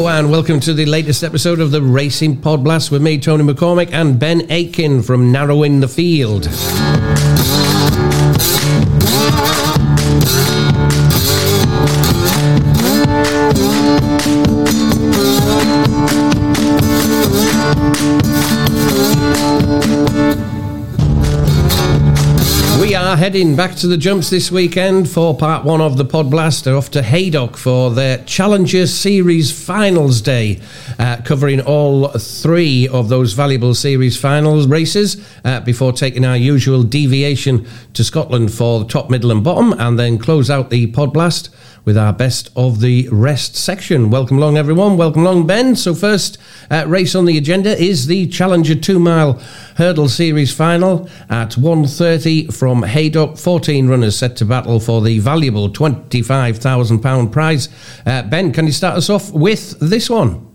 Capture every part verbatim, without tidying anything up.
Hello and welcome to the latest episode of the Racing Pod Blast with me, Tony McCormick, and Ben Aitken from Narrowing the Field. We are heading back to the jumps this weekend for part one of the Pod Blast. They're off to Haydock for their Challenger Series Finals Day, uh, covering all three of those valuable Series Finals races uh, before taking our usual deviation to Scotland for the top, middle and bottom, and then close out the Pod Blast with our best of the rest section. Welcome along, everyone. Welcome along, Ben. So first uh, race on the agenda is the Challenger two-mile hurdle series final at one thirty from Haydock. fourteen runners set to battle for the valuable twenty-five thousand pounds prize. Uh, Ben, can you start us off with this one?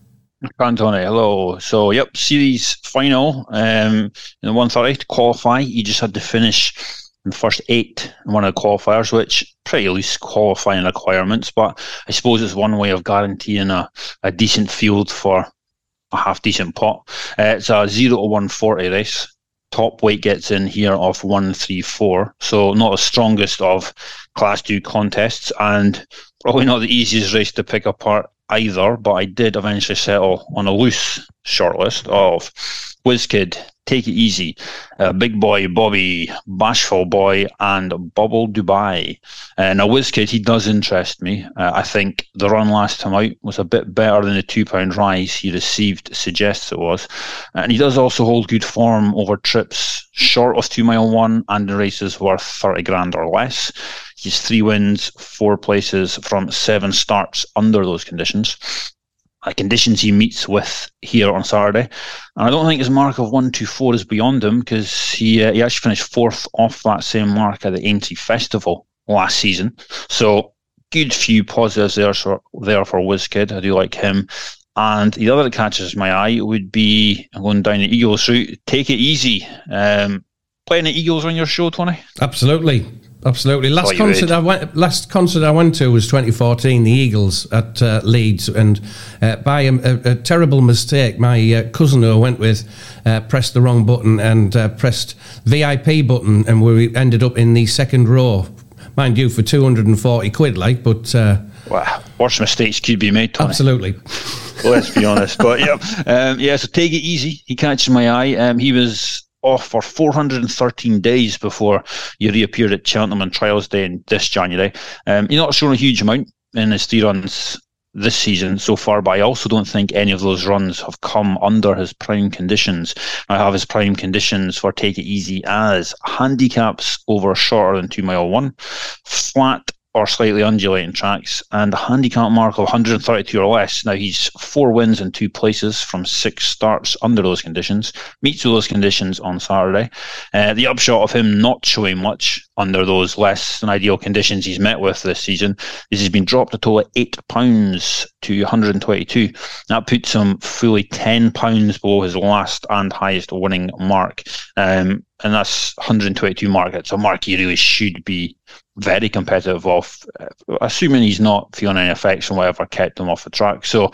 Tony, hello. So, yep, series final um, in the one thirty to qualify. You just had to finish in the first eight in one of the qualifiers, which pretty loose qualifying requirements, but I suppose it's one way of guaranteeing a, a decent field for a half-decent pot. Uh, it's a zero to one forty race. Top weight gets in here of one thirty-four, so not the strongest of Class two contests, and probably not the easiest race to pick apart either, but I did eventually settle on a loose shortlist of WizKid, Take It Easy, uh, Big Boy Bobby, Bashful Boy, and Bubble Dubai. Uh, now, WizKid, he does interest me. Uh, I think the run last time out was a bit better than the two-pound rise he received suggests it was. And he does also hold good form over trips short of two-mile one and the races worth thirty grand or less. He's three wins, four places from seven starts under those conditions. Uh, conditions he meets with here on Saturday. And I don't think his mark of one twenty-four is beyond him, because he uh, he actually finished fourth off that same mark at the Aintree Festival last season. So good few positives there, so, there for WizKid. I do like him. And the other that catches my eye would be, I'm going down the Eagles route, Take It Easy. Um, playing the Eagles on your show, Tony? Absolutely. Absolutely. Last concert I went. Last concert I went to was twenty fourteen. The Eagles at uh, Leeds, and uh, by a, a, a terrible mistake, my uh, cousin who I went with uh, pressed the wrong button and uh, pressed V I P button, and we ended up in the second row, mind you, for two hundred and forty quid. Like, but uh, wow, worse mistakes could be made, Tony. Absolutely. Let's be honest. But yeah, um, yeah. So Take It Easy. He catches my eye. Um, he was off for four hundred thirteen days before he reappeared at Cheltenham on Trials Day in this January. Um, he's not shown a huge amount in his three runs this season so far, but I also don't think any of those runs have come under his prime conditions. I have his prime conditions for Take It Easy as handicaps over shorter than two mile one, flat or slightly undulating tracks, and a handicap mark of one thirty-two or less. Now, he's four wins and two places from six starts under those conditions, meets those conditions on Saturday. Uh, the upshot of him not showing much under those less than ideal conditions he's met with this season is he's been dropped a total of eight pounds to one twenty-two. That puts him fully ten pounds below his last and highest winning mark. Um, and that's one twenty-two mark. It's a mark he really should be very competitive off, assuming he's not feeling any effects from whatever kept him off the track. So,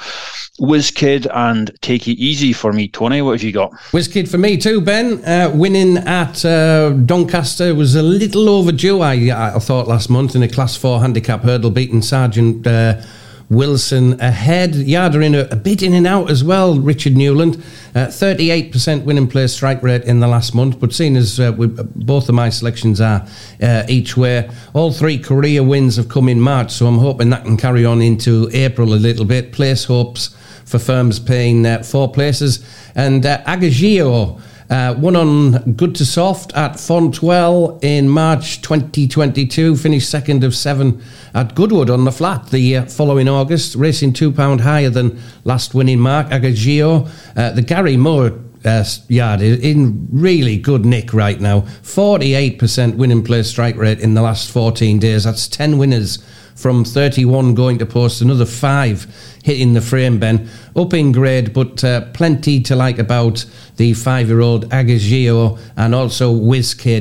WizKid and Take It Easy for me, Tony. What have you got? WizKid for me too, Ben. Uh, winning at uh, Doncaster was a little overdue, I, I thought, last month in a Class four handicap hurdle, beating Sergeant uh, Wilson ahead. Yarder in a, a bit in and out as well, Richard Newland. Uh, thirty-eight percent winning place strike rate in the last month, but seeing as uh, we, both of my selections are uh, each way, all three career wins have come in March, so I'm hoping that can carry on into April a little bit. Place hopes for firms paying uh, four places. And uh, Agagio Uh, won on Good to Soft at Fontwell in March twenty twenty-two, finished second of seven at Goodwood on the flat the uh, following August, racing two pound higher than last winning mark. Agagio, uh, the Gary Moore uh, yard is in really good nick right now. forty-eight percent winning place strike rate in the last fourteen days. That's ten winners from thirty-one going to post, another five hitting the frame, Ben. Up in grade, but uh, plenty to like about the five-year-old Agagio, and also WizKid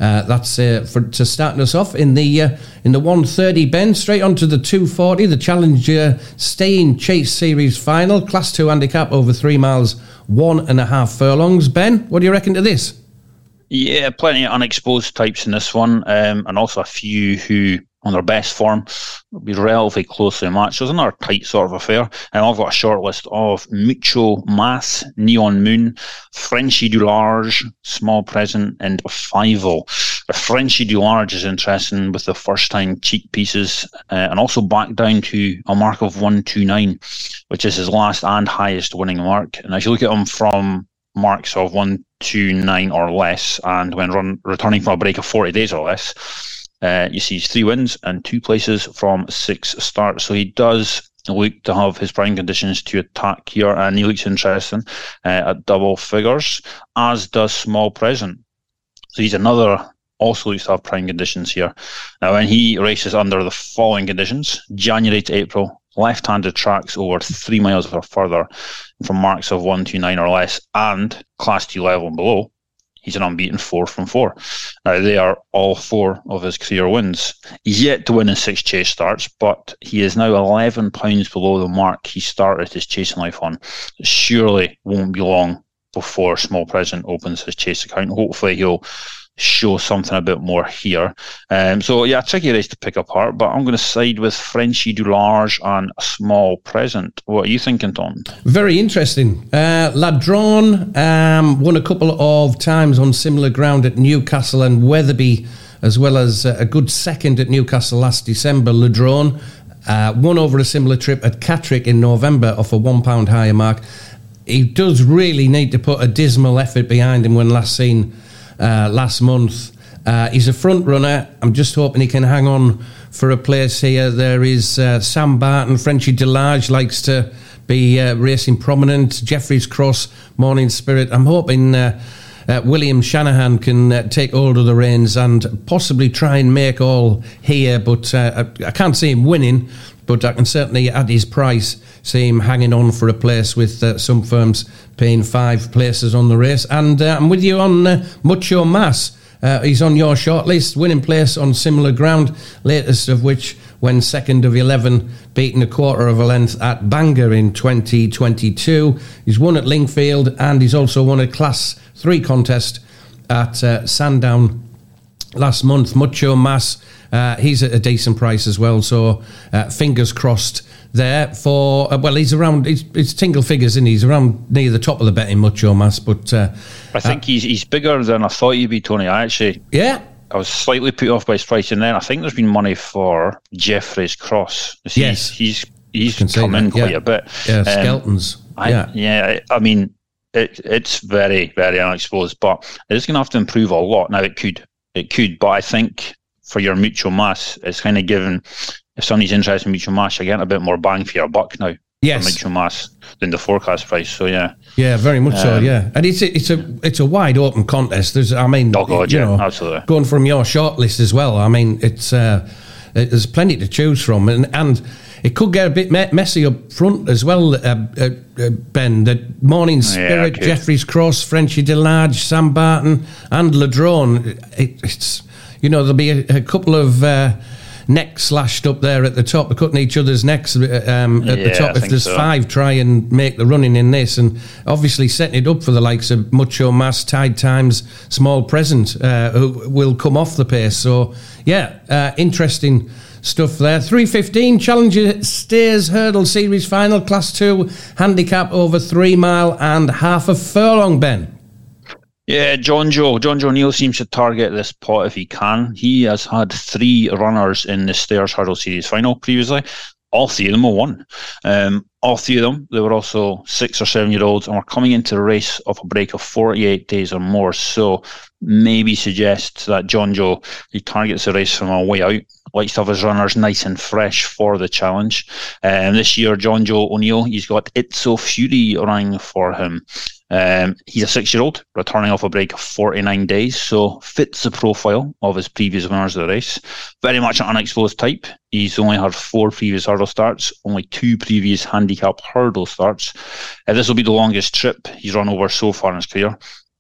Uh, that's uh, for to starting us off in the uh, in the one thirty, Ben. Straight on to the two forty, the Challenger Staying Chase Series final, Class two handicap over three miles, one and a half furlongs. Ben, what do you reckon to this? Yeah, plenty of unexposed types in this one, um, and also a few who, on their best form, will be relatively closely matched. So it's another tight sort of affair. And I've got a short list of Mucho Mas, Neon Moon, Frenchy du Large, Small Present, and Fivel. The Frenchy du Large is interesting with the first time cheek pieces, uh, and also back down to a mark of one twenty-nine, which is his last and highest winning mark. And if you look at him from marks of one twenty-nine or less, and when run returning from a break of forty days or less, Uh, you see three wins and two places from six starts. So he does look to have his prime conditions to attack here, and he looks interesting uh, at double figures, as does Small Present. So he's another, also looks to have prime conditions here. Now, when he races under the following conditions, January to April, left-handed tracks over three miles or further from marks of one twenty-nine or less, and Class two level and below, he's an unbeaten four from four. Now, they are all four of his career wins. He's yet to win in six chase starts, but he is now eleven pounds below the mark he started his chasing life on. It surely won't be long before Small Present opens his chase account. Hopefully he'll show something a bit more here. Um, so, yeah, tricky race to pick apart, but I'm going to side with Frenchy du Large and Small Present. What are you thinking, Tom? Very interesting. Uh, Ladron um, won a couple of times on similar ground at Newcastle and Wetherby, as well as uh, a good second at Newcastle last December. Ladron uh, won over a similar trip at Catterick in November off a one pound higher mark. He does really need to put a dismal effort behind him when last seen Uh, last month. Uh, he's a front runner. I'm just hoping he can hang on for a place here. There is uh, Sam Barton. Frenchy du Large likes to be uh, racing prominent. Jeffries Cross, Morning Spirit. I'm hoping uh, uh, William Shanahan can uh, take hold of the reins and possibly try and make all here, but uh, I, I can't see him winning, but I can certainly, at his price, see him hanging on for a place with uh, some firms paying five places on the race. And uh, I'm with you on uh, Mucho Mas. Uh, he's on your shortlist, winning place on similar ground, latest of which when second of eleven, beating a quarter of a length at Bangor in twenty twenty-two. He's won at Lingfield, and he's also won a Class three contest at uh, Sandown last month. Mucho Mas, uh, he's at a decent price as well, so uh, fingers crossed there for, uh, well, he's around, it's, it's tingle figures, isn't he? He's around near the top of the betting, Mucho Mas, but... Uh, I think uh, he's he's bigger than I thought he'd be, Tony. I actually... Yeah. I was slightly put off by his price, and then I think there's been money for Jeffries Cross. He's, yes. He's he's, he's come in quite yeah. a bit. Yeah, um, Skeltons. I, yeah. Yeah, I mean, it, it's very, very unexposed, but it's going to have to improve a lot. Now, it could, it could, but I think for your Mucho Mas, it's kind of given... If somebody's interested in Mucho Mas, you're getting a bit more bang for your buck now. Yes. For Mucho Mas than the forecast price. So yeah. Yeah, very much um, so. Yeah, and it's a, it's a it's a wide open contest. There's, I mean, oh God, you yeah, know, absolutely. Going from your shortlist as well. I mean, it's uh, there's plenty to choose from, and and it could get a bit me- messy up front as well. Uh, uh, uh, Ben, the Morning Spirit, yeah, Jeffries Cross, Frenchy du Large, Sam Barton, and Ladrone. It, it's you know there'll be a, a couple of. Uh, neck slashed up there at the top. They're cutting each other's necks um, at yeah, the top. I If there's so. five, try and make the running in this, and obviously setting it up for the likes of Mucho Mas, Tide Times, Small Present, uh, who will come off the pace. So yeah, uh, interesting stuff there. three fifteen Challenger Stayers Hurdle Series Final, Class two handicap over three mile and half a furlong, Ben. Yeah, John Joe. John Joe Neal seems to target this pot if he can. He has had three runners in the Stayers Hurdle Series final previously. All three of them have won. Um, all three of them, they were also six or seven year olds and were coming into the race off a break of forty-eight days or more. So maybe suggests that John Joe, he targets the race from a way out. Likes to have his runners nice and fresh for the challenge. Um, this year, John Joe O'Neill, he's got Itso Fury running for him. Um, he's a six-year-old, returning off a break of forty-nine days, so fits the profile of his previous winners of the race. Very much an unexposed type. He's only had four previous hurdle starts, only two previous handicap hurdle starts. Uh, this will be the longest trip he's run over so far in his career.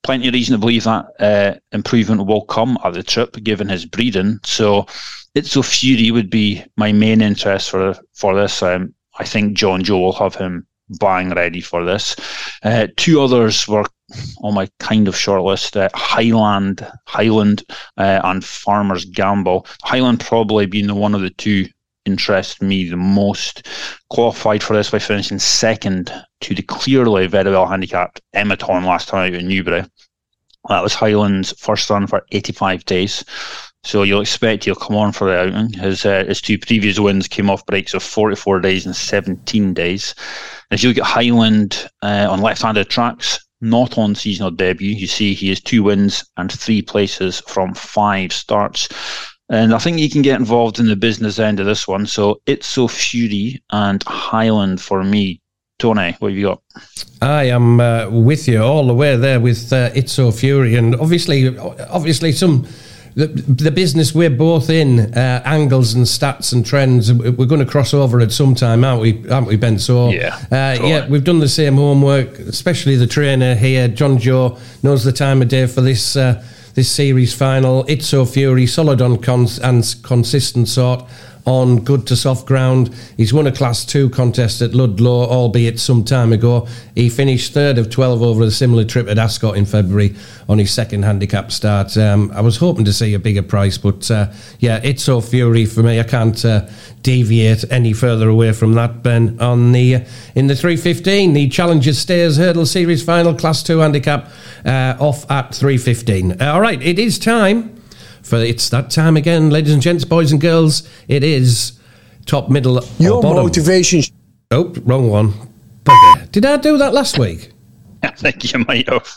plenty of reason to believe that uh, improvement will come at the trip, given his breeding. So, It's So Fury would be my main interest for for this. Um, I think John Joe will have him bang ready for this. Uh, two others were on my kind of short list: uh, Highland, Highland, uh, and Farmer's Gamble. Highland probably being the one of the two interests me the most. Qualified for this by finishing second to the clearly very well handicapped Ematon last time out in Newbury. That was Highland's first run for eighty-five days. So you'll expect he'll come on for the outing. His uh, his two previous wins came off breaks of forty-four days and seventeen days. As you look at Highland uh, on left-handed tracks, not on seasonal debut, you see he has two wins and three places from five starts. And I think you can get involved in the business end of this one. So It's So Fury and Highland for me. Tony, what have you got? I am uh, with you all the way there with uh, It's So Fury. And obviously, obviously some... The, the business we're both in, uh, angles and stats and trends, we're going to cross over at some time, aren't we, aren't we, Ben? So, yeah, uh, yeah, we've done the same homework, especially the trainer here, John Joe, knows the time of day for this uh, this series final. It's So Fury, solid on cons- and consistent sort, on good to soft ground. He's won a Class two contest at Ludlow, albeit some time ago. He finished third of twelve over a similar trip at Ascot in February on his second handicap start. Um, I was hoping to see a bigger price, but uh, yeah, It's So Fury for me. I can't uh, deviate any further away from that, Ben. On the uh, in the three fifteen, the Challengers Stayers Hurdle Series final, Class two handicap, uh, off at three fifteen. Uh, all right, it is time. For it's that time again, ladies and gents, boys and girls. It is top, middle, or Your bottom. motivation. Oh, wrong one. Bugger. Did I do that last week? I think you might have.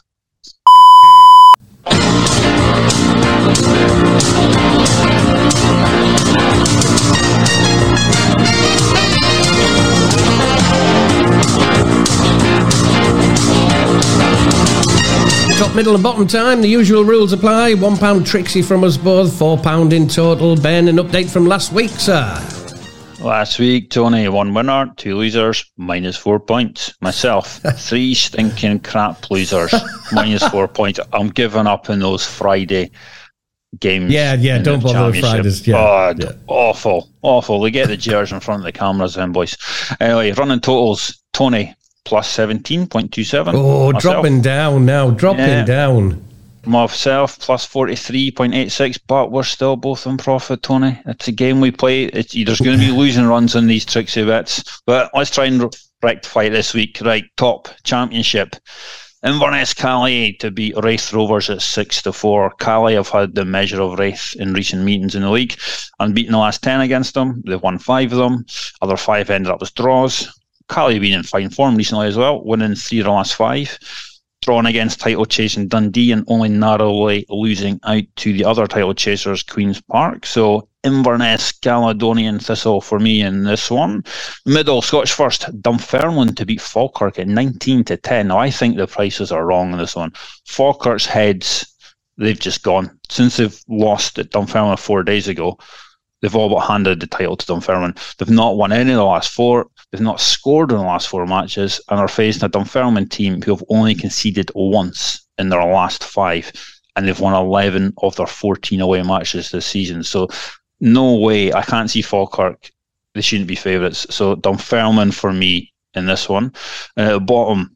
Top, middle and bottom time, the usual rules apply. One pound Trixie from us both, four pound in total. Ben, an update from last week, sir. Last week, Tony, one winner, two losers, minus four points. Myself, three stinking crap losers, minus four points. I'm giving up in those Friday games. Yeah, yeah, don't bother with Fridays. Yeah, oh, yeah. Awful, awful. They get the jeers in front of the cameras then, boys. Anyway, running totals, Tony, plus seventeen point two seven. Oh, Myself. dropping down now, dropping Yeah. down. Myself, plus forty-three point eight six, but we're still both in profit, Tony. It's a game we play. It's, there's going to be losing runs on these Trixie bets. But let's try and rectify this week. Right, top championship. Inverness Calais to beat Wraith Rovers at six to four. Calais have had the measure of Wraith in recent meetings in the league. Unbeaten the last ten against them. They've won five of them. Other five ended up as draws. Calais been in fine form recently as well, winning three of the last five. Drawn against title chasing Dundee and only narrowly losing out to the other title chasers, Queen's Park. So Inverness, Caledonian Thistle for me in this one. Middle, Scottish First, Dunfermline to beat Falkirk at nineteen to ten. Now I think the prices are wrong in this one. Falkirk's heads, they've just gone. Since they've lost at Dunfermline four days ago, they've all but handed the title to Dunfermline. They've not won any of the last four. They've not scored in the last four matches and are facing a Dunfermline team who have only conceded once in their last five, and they've won eleven of their fourteen away matches this season. So no way, I can't see Falkirk. They shouldn't be favourites. So Dunfermline for me in this one. Uh, bottom,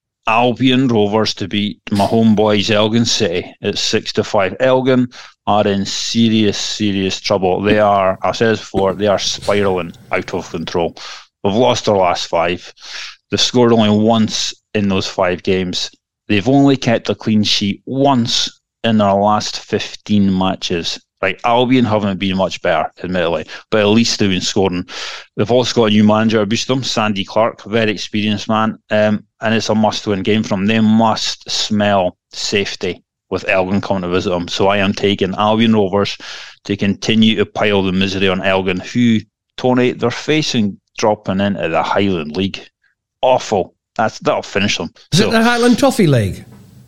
Albion Rovers to beat my homeboys Elgin City at six to five. Elgin are in serious, serious trouble. They are, I've said this before, they are spiralling out of control. They've lost their last five. They've scored only once in those five games. They've only kept a clean sheet once in their last fifteen matches. Right, Albion haven't been much better, admittedly, but at least they've been scoring. They've also got a new manager to boost them, Sandy Clark, very experienced man, um, and it's a must-win game for them. They must smell safety with Elgin coming to visit them. So I am taking Albion Rovers to continue to pile the misery on Elgin, who, Tony, they're facing dropping into the Highland League. Awful. That's That'll finish them. Is so, it the Highland Toffee League?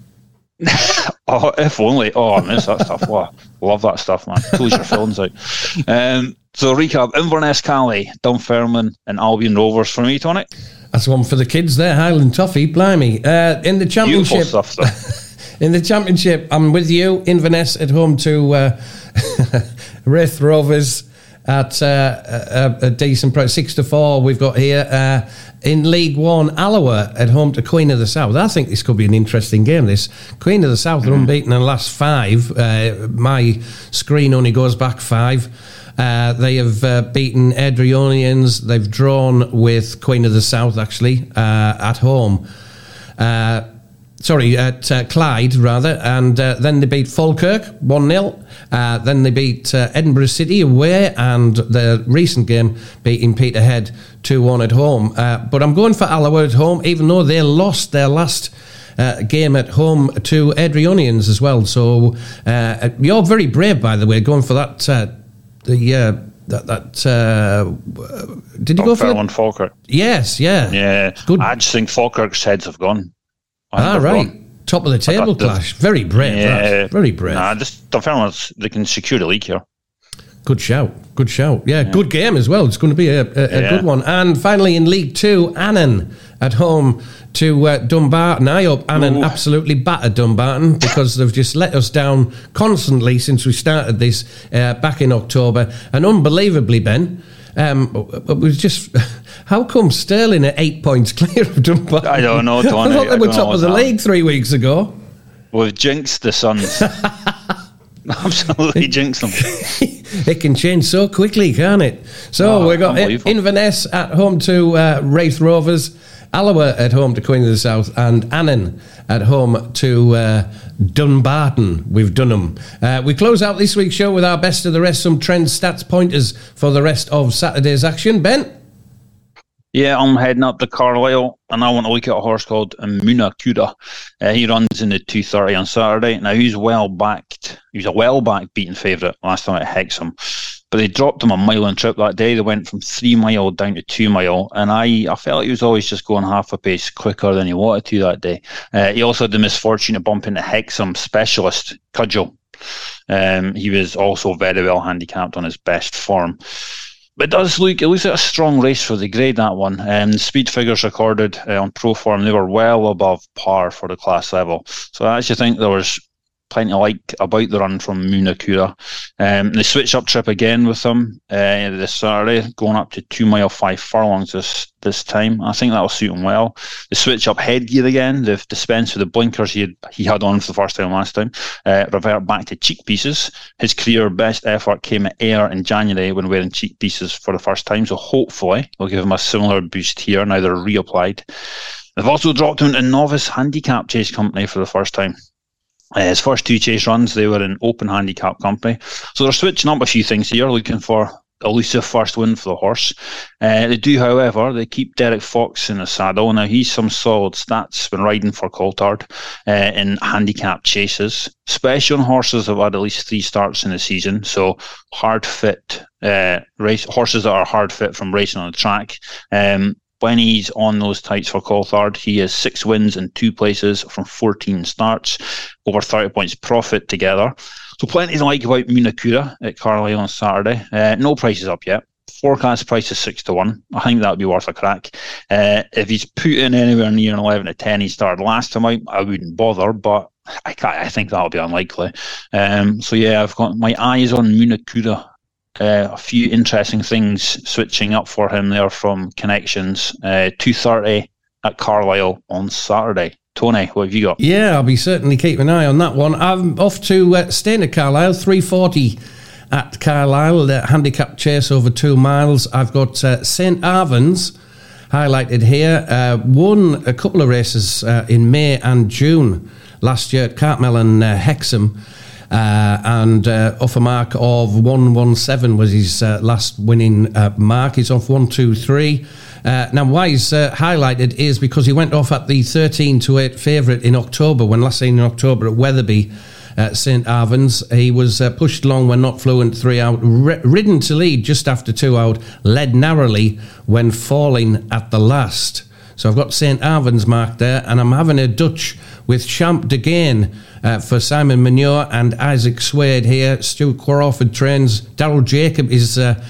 Oh, if only. Oh, I miss that stuff. Wow. Love that stuff, man. Close your phones out. Um, so, recap, Inverness Calais, Dunfermline and Albion Rovers for me, Tony. That's one for the kids there, Highland Toffee, blimey. Uh, in the championship... Beautiful stuff, though. In the Championship, I'm with you. Inverness at home to uh, Raith Rovers at uh, a, a decent price, six to four. We've got here uh, in League One, Alloa at home to Queen of the South. I think this could be an interesting game. This Queen of the South mm-hmm. are unbeaten in the last five. Uh, my screen only goes back five. Uh, they have uh, beaten Adrionians. They've drawn with Queen of the South actually uh, at home. Uh, Sorry, at uh, Clyde, rather, and uh, then they beat Falkirk one nil. Uh, then they beat uh, Edinburgh City away, and the recent game beating Peterhead two one at home. Uh, but I'm going for Alloa at home, even though they lost their last uh, game at home to Adrionians as well. So uh, you're very brave, by the way, going for that. Uh, the uh, that that uh, did you oh, go for one Falkirk? Yes, yeah, yeah. Good. I just think Falkirk's heads have gone. Ah, right. Gone. Top of the table clash. Very brave. Yeah, that. Very brave. Nah, just the fairness, they can secure the league here. Good shout. Good shout. Yeah, yeah. Good game as well. It's going to be a, a, a yeah. good one. And finally in League Two, Annan at home to uh, Dumbarton. I hope Annan Ooh. absolutely batter Dumbarton because they've just let us down constantly since we started this uh, back in October. And unbelievably, Ben, um, it was just... How come Stirling are eight points clear of Dumbarton? I don't know, Tony. I thought they were top of the league three weeks ago. We've jinxed the Suns. Absolutely jinxed them. It can change so quickly, can't it? So oh, we've got Inverness at home to uh, Raith Rovers, Alloa at home to Queen of the South, and Annan at home to uh, Dumbarton. We've done them. Uh, we close out this week's show with our best of the rest, some trends, stats, pointers for the rest of Saturday's action. Ben? Yeah, I'm heading up to Carlisle, and I want to look at a horse called Munakura. Uh, he runs in the two thirty on Saturday. Now, he's well backed. He was a well-backed beaten favourite last time at Hexham. But they dropped him a mile on trip that day. They went from three mile down to two mile. And I, I felt like he was always just going half a pace quicker than he wanted to that day. Uh, he also had the misfortune to bump into Hexham specialist, Cudgel. Um, he was also very well handicapped on his best form. But it does look, it looks like a strong race for the grade, that one. Um, the speed figures recorded uh, on Proform, they were well above par for the class level. So I actually think there was plenty to like about the run from Munakura. Um, they switch up trip again with them uh, this Saturday, going up to two mile five furlongs this this time. I think that'll suit him well. They switch up headgear again. They've dispensed with the blinkers he had, he had on for the first time last time. Uh, revert back to cheek pieces. His career best effort came at Ayr in January when wearing cheek pieces for the first time. So hopefully they'll give him a similar boost here. Now they're reapplied. They've also dropped him into Novice Handicap Chase Company for the first time. Uh, his first two chase runs, they were in open handicap company. So they're switching up a few things here, looking for elusive first win for the horse. Uh, they do, however, they keep Derek Fox in the saddle. Now, he's some solid stats when riding for Coulthard uh, in handicap chases. Especially on horses that have had at least three starts in the season. So hard fit, uh, race horses that are hard fit from racing on the track. Um, When he's on those tights for Coulthard, he has six wins and two places from fourteen starts, over thirty points profit together. So plenty to like about Munakura at Carlisle on Saturday. Uh, no prices up yet. Forecast price is six to one. I think that would be worth a crack. Uh, if he's put in anywhere near an eleven to ten, he started last time out, I wouldn't bother, but I, I think that'll be unlikely. Um, so yeah, I've got my eyes on Munakura. Uh, a few interesting things switching up for him there from Connections. Uh, two thirty at Carlisle on Saturday. Tony, what have you got? Yeah, I'll be certainly keeping an eye on that one. I'm off to uh, staying at Carlisle, three forty at Carlisle, the handicap chase over two miles. I've got uh, Saint Arvans highlighted here. Uh, won a couple of races uh, in May and June last year at Cartmel and uh, Hexham. Uh, and uh, off a mark of one one seven was his uh, last winning uh, mark. He's off one two three. Uh, now, why he's uh, highlighted is because he went off at the thirteen to eight favourite in October, when last seen in October at Wetherby, uh, Saint Arvans. He was uh, pushed along when not fluent, three out, r- ridden to lead just after two out, led narrowly when falling at the last. So I've got Saint Arvans marked there, and I'm having a Dutch with Champ de Gain uh, for Simon Munoz and Isaac Swade here. Stu Crawford trains. Darryl Jacob is uh,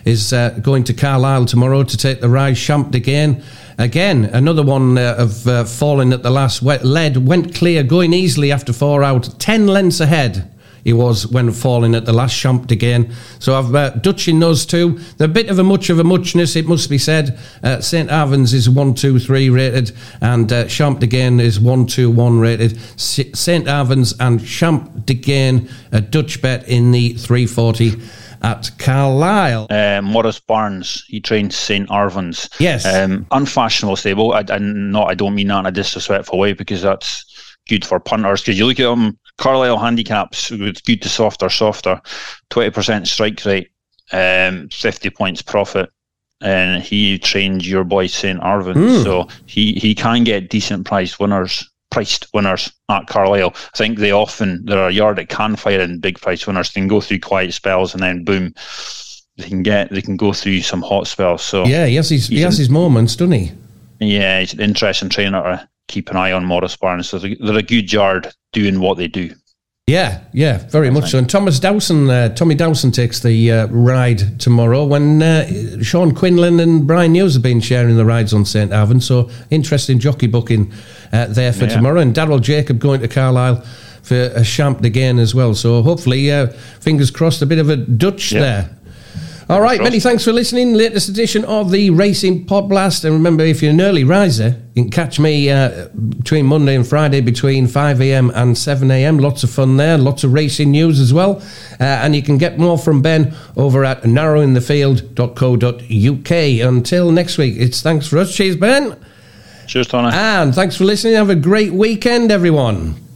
is uh, going to Carlisle tomorrow to take the Rise Champ again. Again, another one uh, of uh, falling at the last wet lead, went clear, going easily after four out, ten lengths ahead. He was when falling at the last Champ again. So I've uh, Dutch in those two. They're a bit of a much of a muchness, it must be said. Uh, Saint Avans is one two three rated, and uh, Champ again is one two one rated. Saint Avans and Champ again, a Dutch bet in the three forty at Carlisle. Uh, Morris Barnes, he trains Saint Arvans. Yes. Um, unfashionable stable. I, I, not, I don't mean that in a disrespectful way, because that's good for punters. Because you look at them, Carlisle handicaps, it's good to softer, softer. twenty percent strike rate, um, fifty points profit. And he trained your boy Saint Arvans. Mm. So he, he can get decent priced winners. Priced winners at Carlisle. I think they often, there are a yard that can fire in big price winners. They can go through quiet spells and then boom, they can get, they can go through some hot spells. So yeah, he has his, he has his moments, doesn't he? Yeah, he's an interesting trainer to keep an eye on, Morris Barnes. So they're a good yard doing what they do. Yeah, yeah, very much so. And Thomas Dowson, uh, Tommy Dowson takes the uh, ride tomorrow when uh, Sean Quinlan and Brian News have been sharing the rides on Saint Avans. So interesting jockey booking uh, there for yeah. tomorrow. And Darryl Jacob going to Carlisle for a Champ again as well. So hopefully, uh, fingers crossed, a bit of a Dutch yeah. there. All right, many thanks for listening. Latest edition of the Racing Podblast. And remember, if you're an early riser, you can catch me uh, between Monday and Friday between five a.m. and seven a.m. Lots of fun there, lots of racing news as well. Uh, and you can get more from Ben over at narrowing the field dot co dot uk. Until next week, it's thanks for us. Cheers, Ben. Cheers, Tony. And thanks for listening. Have a great weekend, everyone.